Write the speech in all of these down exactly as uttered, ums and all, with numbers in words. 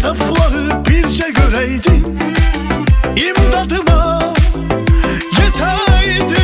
kasıpları birce göreydin, İmdadıma yeteydin.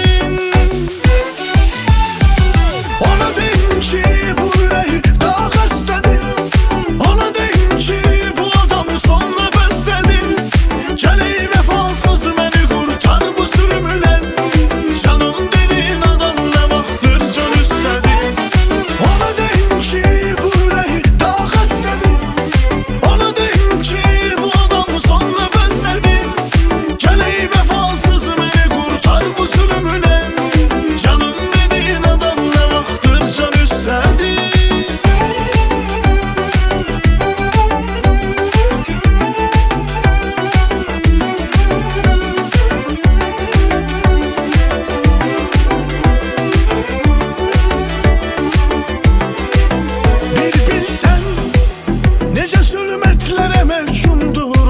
Ona deyin ki bu yüreği daha kastedi, ona deyin ki bu adam son nefestedi. Geleyi vefasız beni kurtar bu sürümünden, canım dediğin adam ne vaxtdır can istedi. Ona deyin ki bu yüreği daha kastedi, ona deyin ki bu adam son nefestedi. Geleyi vefasız beni kurtar bu zulümünden, canım dediğin adam ne vaxtdır can istedi. Bir bilsen nece zulmetlere mevcumdur